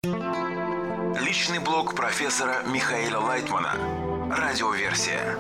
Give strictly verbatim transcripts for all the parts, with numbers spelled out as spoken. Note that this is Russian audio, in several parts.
Личный блог профессора Михаила Лайтмана. Радиоверсия.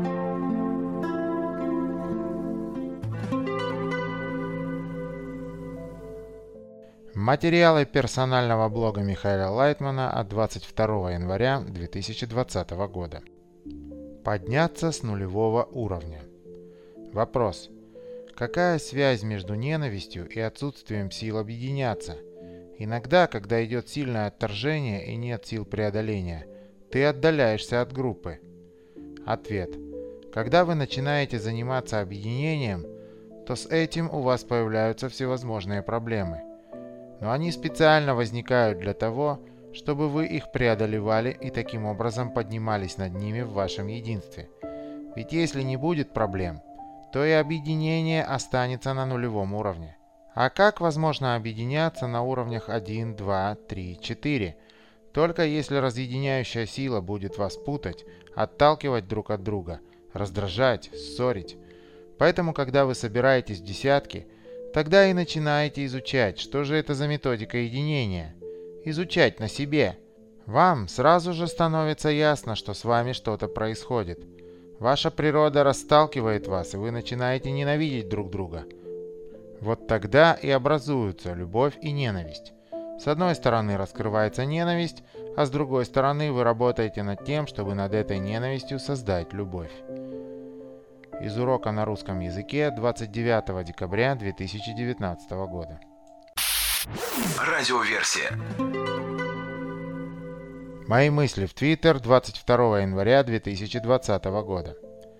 Материалы персонального блога Михаила Лайтмана от двадцать второго января две тысячи двадцатого года. Подняться с нулевого уровня. Вопрос. Какая связь между ненавистью и отсутствием сил объединяться? Иногда, когда идет сильное отторжение и нет сил преодоления, ты отдаляешься от группы. Ответ. Когда вы начинаете заниматься объединением, то с этим у вас появляются всевозможные проблемы. Но они специально возникают для того, чтобы вы их преодолевали и таким образом поднимались над ними в вашем единстве. Ведь если не будет проблем, то и объединение останется на нулевом уровне. А как возможно объединяться на уровнях один, два, три, четыре? Только если разъединяющая сила будет вас путать, отталкивать друг от друга, раздражать, ссорить. Поэтому, когда вы собираетесь в десятки, тогда и начинаете изучать, что же это за методика единения. Изучать на себе. Вам сразу же становится ясно, что с вами что-то происходит. Ваша природа расталкивает вас, и вы начинаете ненавидеть друг друга. Вот тогда и образуются любовь и ненависть. С одной стороны раскрывается ненависть, а с другой стороны вы работаете над тем, чтобы над этой ненавистью создать любовь. Из урока на русском языке двадцать девятого декабря две тысячи девятнадцатого года. Радиоверсия. Мои мысли в Твиттер двадцать второго января две тысячи двадцатого года.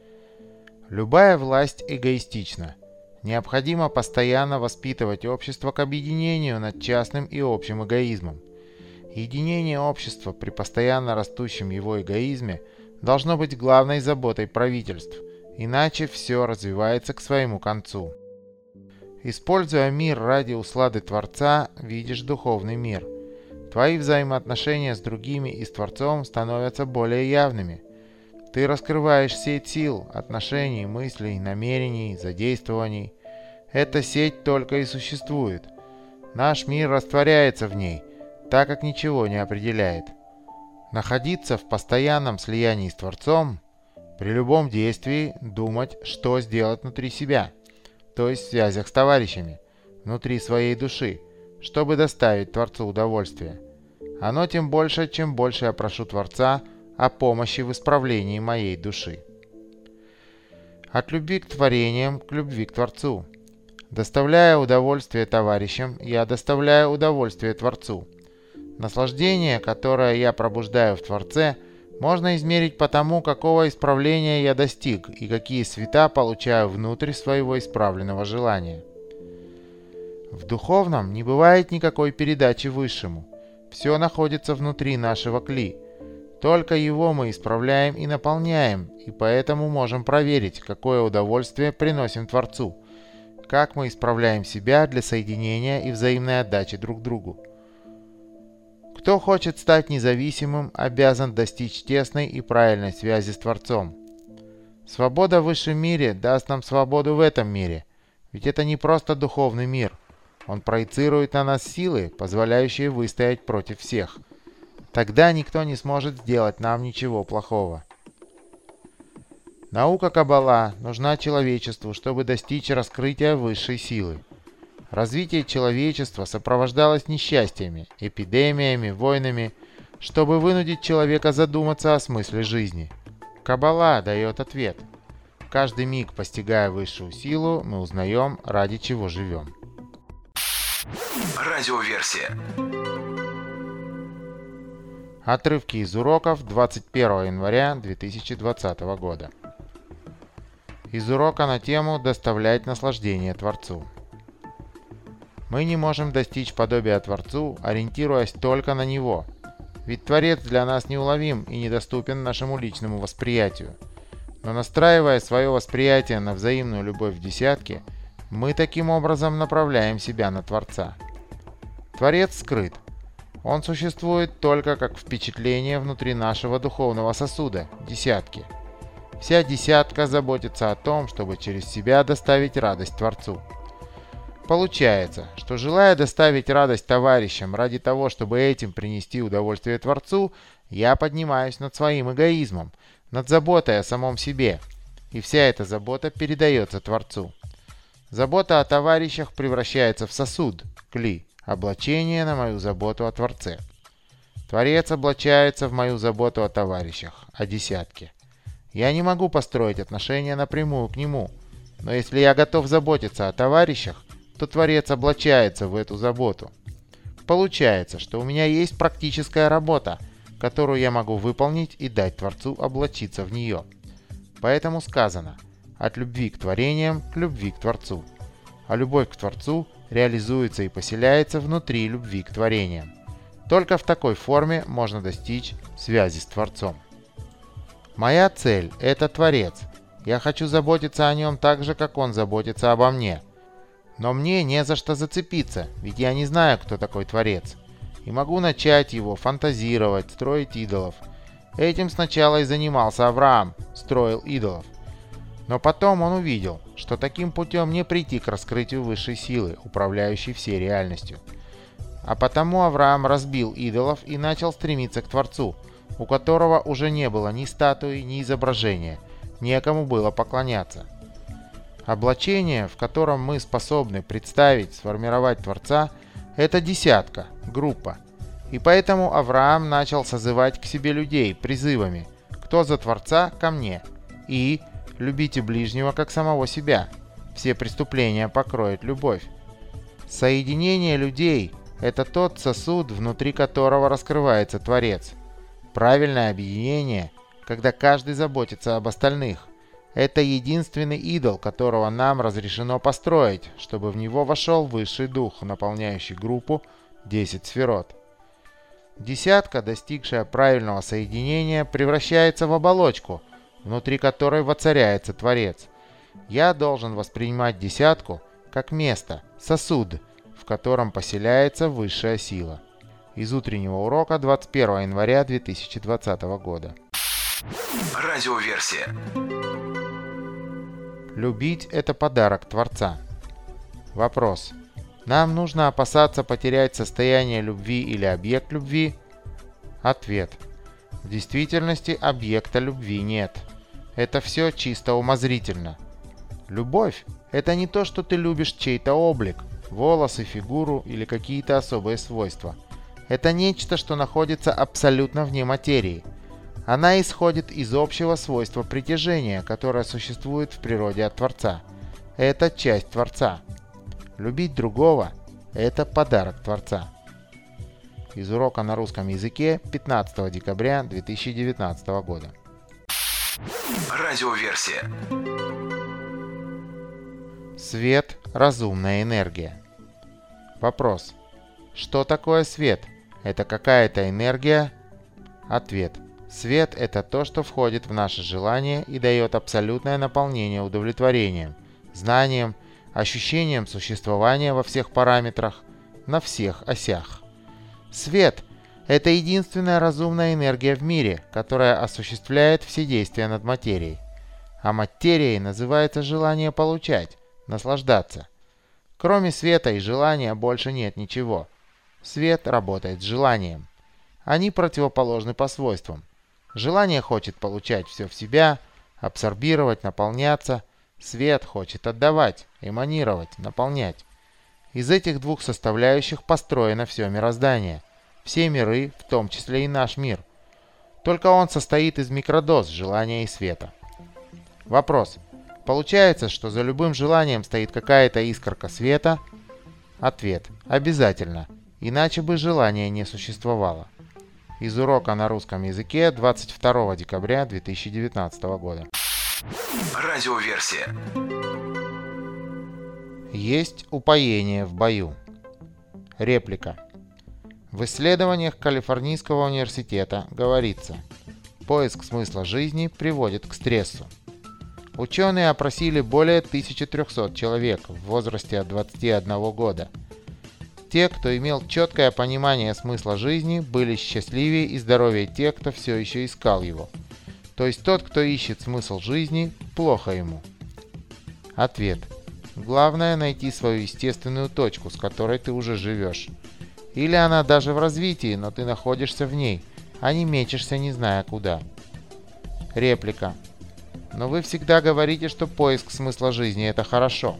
Любая власть эгоистична. Необходимо постоянно воспитывать общество к объединению над частным и общим эгоизмом. Единение общества при постоянно растущем его эгоизме должно быть главной заботой правительств, иначе все развивается к своему концу. Используя мир ради услады Творца, видишь духовный мир. Твои взаимоотношения с другими и с Творцом становятся более явными. Ты раскрываешь сеть сил, отношений, мыслей, намерений, задействований. Эта сеть только и существует. Наш мир растворяется в ней, так как ничего не определяет. Находиться в постоянном слиянии с Творцом, при любом действии думать, что сделать внутри себя, то есть в связях с товарищами, внутри своей души, чтобы доставить Творцу удовольствие. Оно тем больше, чем больше я прошу Творца о помощи в исправлении моей души. От любви к творениям к любви к Творцу. Доставляя удовольствие товарищам, я доставляю удовольствие Творцу. Наслаждение, которое я пробуждаю в Творце, можно измерить по тому, какого исправления я достиг и какие света получаю внутрь своего исправленного желания. В духовном не бывает никакой передачи высшему. Все находится внутри нашего кли. Только его мы исправляем и наполняем, и поэтому можем проверить, какое удовольствие приносим Творцу, как мы исправляем себя для соединения и взаимной отдачи друг другу. Кто хочет стать независимым, обязан достичь тесной и правильной связи с Творцом. Свобода в высшем мире даст нам свободу в этом мире, ведь это не просто духовный мир. Он проецирует на нас силы, позволяющие выстоять против всех. Тогда никто не сможет сделать нам ничего плохого. Наука Каббала нужна человечеству, чтобы достичь раскрытия высшей силы. Развитие человечества сопровождалось несчастьями, эпидемиями, войнами, чтобы вынудить человека задуматься о смысле жизни. Каббала дает ответ. Каждый миг, постигая высшую силу, мы узнаем, ради чего живем. Радиоверсия. Отрывки из уроков двадцать первого января две тысячи двадцатого года. Из урока на тему «Доставлять наслаждение Творцу». Мы не можем достичь подобия Творцу, ориентируясь только на Него. Ведь Творец для нас неуловим и недоступен нашему личному восприятию. Но настраивая свое восприятие на взаимную любовь в десятке, мы таким образом направляем себя на Творца. Творец скрыт. Он существует только как впечатление внутри нашего духовного сосуда, десятки. Вся десятка заботится о том, чтобы через себя доставить радость Творцу. Получается, что желая доставить радость товарищам ради того, чтобы этим принести удовольствие Творцу, я поднимаюсь над своим эгоизмом, над заботой о самом себе, и вся эта забота передается Творцу. Забота о товарищах превращается в сосуд, кли, облачение на мою заботу о Творце. Творец облачается в мою заботу о товарищах, о десятке. Я не могу построить отношения напрямую к нему, но если я готов заботиться о товарищах, то Творец облачается в эту заботу. Получается, что у меня есть практическая работа, которую я могу выполнить и дать Творцу облачиться в нее. Поэтому сказано: от любви к творениям к любви к Творцу. А любовь к Творцу реализуется и поселяется внутри любви к творениям. Только в такой форме можно достичь связи с Творцом. Моя цель – это Творец. Я хочу заботиться о нем так же, как он заботится обо мне. Но мне не за что зацепиться, ведь я не знаю, кто такой Творец. И могу начать его фантазировать, строить идолов. Этим сначала и занимался Авраам, строил идолов. Но потом он увидел, что таким путем не прийти к раскрытию высшей силы, управляющей всей реальностью. А потому Авраам разбил идолов и начал стремиться к Творцу, у которого уже не было ни статуи, ни изображения, некому было поклоняться. Облачение, в котором мы способны представить, сформировать Творца, это десятка, группа. И поэтому Авраам начал созывать к себе людей призывами: «Кто за Творца, ко мне» и «Любите ближнего, как самого себя». Все преступления покроет любовь. Соединение людей – это тот сосуд, внутри которого раскрывается Творец. Правильное объединение, когда каждый заботится об остальных. Это единственный идол, которого нам разрешено построить, чтобы в него вошел высший дух, наполняющий группу десять сферот. Десятка, достигшая правильного соединения, превращается в оболочку, внутри которой воцаряется Творец. Я должен воспринимать десятку как место, сосуд, в котором поселяется высшая сила. Из утреннего урока двадцать первого января две тысячи двадцатого года. Радиоверсия. Любить – это подарок Творца. Вопрос. Нам нужно опасаться потерять состояние любви или объект любви? Ответ. В действительности объекта любви нет. Это все чисто умозрительно. Любовь – это не то, что ты любишь чей-то облик, волосы, фигуру или какие-то особые свойства. Это нечто, что находится абсолютно вне материи. Она исходит из общего свойства притяжения, которое существует в природе от Творца. Это часть Творца. Любить другого – это подарок Творца. Из урока на русском языке пятнадцатого декабря две тысячи девятнадцатого года. Радиоверсия. Свет – разумная энергия. Вопрос. Что такое свет? Это какая-то энергия? Ответ. Свет – это то, что входит в наше желание и дает абсолютное наполнение удовлетворением, знанием, ощущением существования во всех параметрах, на всех осях. Свет – это единственная разумная энергия в мире, которая осуществляет все действия над материей. А материей называется желание получать, наслаждаться. Кроме света и желания больше нет ничего. Свет работает с желанием. Они противоположны по свойствам. Желание хочет получать все в себя, абсорбировать, наполняться. Свет хочет отдавать, эманировать, наполнять. Из этих двух составляющих построено все мироздание. Все миры, в том числе и наш мир. Только он состоит из микродоз желания и света. Вопрос. Получается, что за любым желанием стоит какая-то искорка света? Ответ. Обязательно. Иначе бы желания не существовало. Из урока на русском языке двадцать второго декабря две тысячи девятнадцатого года. Радиоверсия. Есть упоение в бою. Реплика. В исследованиях Калифорнийского университета говорится: поиск смысла жизни приводит к стрессу. Ученые опросили более тысячи трёхсот человек в возрасте от двадцати одного года. Те, кто имел четкое понимание смысла жизни, были счастливее и здоровее тех, кто все еще искал его. То есть тот, кто ищет смысл жизни, плохо ему. Ответ. Главное найти свою естественную точку, с которой ты уже живешь. Или она даже в развитии, но ты находишься в ней, а не мечешься, не зная куда. Реплика. Но вы всегда говорите, что поиск смысла жизни – это хорошо.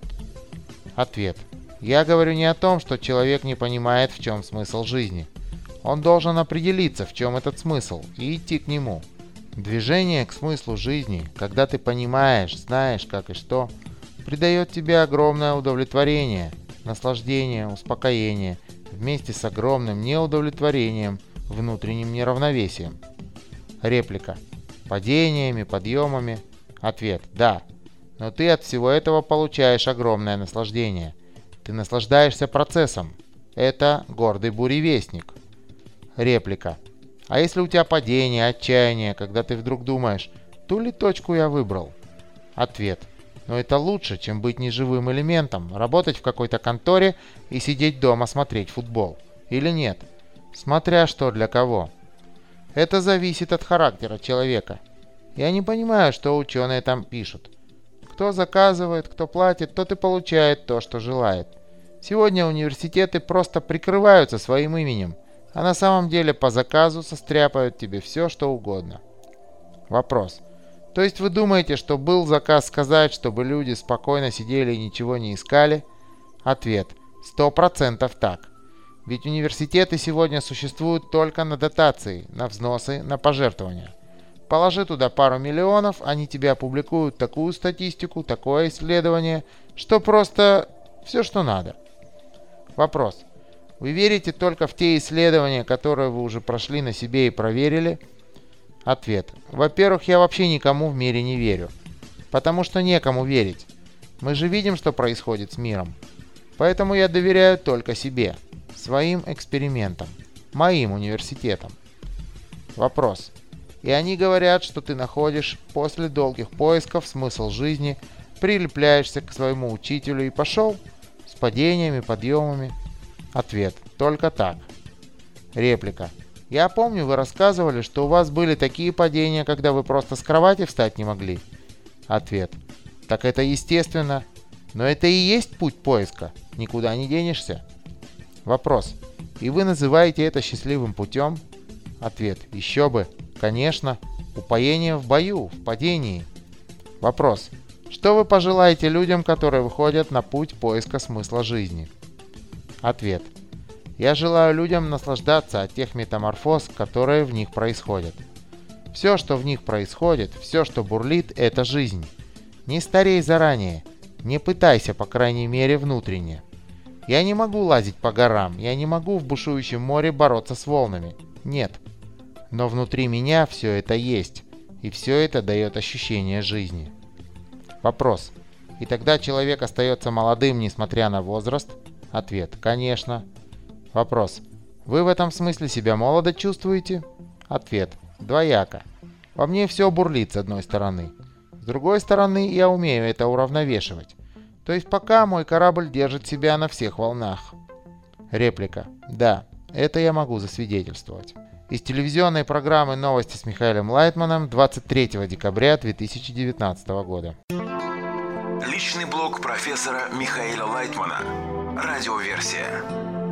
Ответ. Я говорю не о том, что человек не понимает, в чем смысл жизни. Он должен определиться, в чем этот смысл, и идти к нему. Движение к смыслу жизни, когда ты понимаешь, знаешь, как и что, придает тебе огромное удовлетворение, наслаждение, успокоение, вместе с огромным неудовлетворением, внутренним неравновесием. Реплика. Падениями, подъемами. Ответ. Да. Но ты от всего этого получаешь огромное наслаждение. Ты наслаждаешься процессом. Это гордый буревестник. Реплика. А если у тебя падение, отчаяние, когда ты вдруг думаешь, ту ли точку я выбрал? Ответ. Но это лучше, чем быть неживым элементом, работать в какой-то конторе и сидеть дома смотреть футбол. Или нет? Смотря что для кого. Это зависит от характера человека. Я не понимаю, что ученые там пишут. Кто заказывает, кто платит, тот и получает то, что желает. Сегодня университеты просто прикрываются своим именем, а на самом деле по заказу состряпают тебе все, что угодно. Вопрос. То есть вы думаете, что был заказ сказать, чтобы люди спокойно сидели и ничего не искали? Ответ. Сто процентов так. Ведь университеты сегодня существуют только на дотации, на взносы, на пожертвования. Положи туда пару миллионов, они тебе опубликуют такую статистику, такое исследование, что просто все, что надо. Вопрос. Вы верите только в те исследования, которые вы уже прошли на себе и проверили? Ответ. Во-первых, я вообще никому в мире не верю. Потому что некому верить. Мы же видим, что происходит с миром. Поэтому я доверяю только себе. Своим экспериментам. Моим университетам. Вопрос. И они говорят, что ты находишь после долгих поисков смысл жизни, прилепляешься к своему учителю и пошел с падениями, подъемами. Ответ. Только так. Реплика. Я помню, вы рассказывали, что у вас были такие падения, когда вы просто с кровати встать не могли. Ответ. Так это естественно. Но это и есть путь поиска. Никуда не денешься. Вопрос. И вы называете это счастливым путем? Ответ. Еще бы. Конечно. Упоение в бою, в падении. Вопрос. Что вы пожелаете людям, которые выходят на путь поиска смысла жизни? Ответ. Я желаю людям наслаждаться от тех метаморфоз, которые в них происходят. Все, что в них происходит, все, что бурлит, это жизнь. Не старей заранее. Не пытайся, по крайней мере, внутренне. Я не могу лазить по горам, я не могу в бушующем море бороться с волнами. Нет. Но внутри меня все это есть, и все это дает ощущение жизни. Вопрос. И тогда человек остается молодым, несмотря на возраст? Ответ. Конечно. Вопрос. Вы в этом смысле себя молодо чувствуете? Ответ. Двояко. Во мне все бурлит с одной стороны. С другой стороны, я умею это уравновешивать. То есть пока мой корабль держит себя на всех волнах. Реплика. Да, это я могу засвидетельствовать. Из телевизионной программы «Новости с Михаилом Лайтманом» двадцать третьего декабря две тысячи девятнадцатого года. Личный блог профессора Михаила Лайтмана. Радиоверсия.